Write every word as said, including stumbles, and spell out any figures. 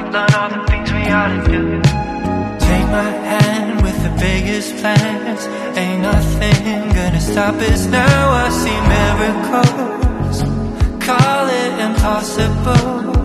learn all the things we ought to do. Take my hand with the biggest plans. Ain't nothing gonna stop us now. I see miracles, call it impossible.